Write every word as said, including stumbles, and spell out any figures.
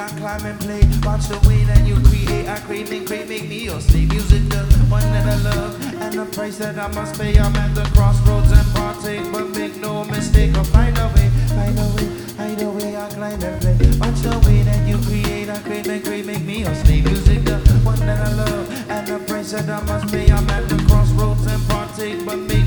I climb and play. Watch the way that you create. I crave and crave, make me your slave. Music, the one that I love, and the price that I must pay. I'm at the crossroads and partake, but make no mistake. I'll find a way, find a way, hide a way. I climb and play. Watch the way that you create. I crave and crave, make me your slave. Music, the one that I love, and the price that I must pay. I'm at the crossroads and partake, but make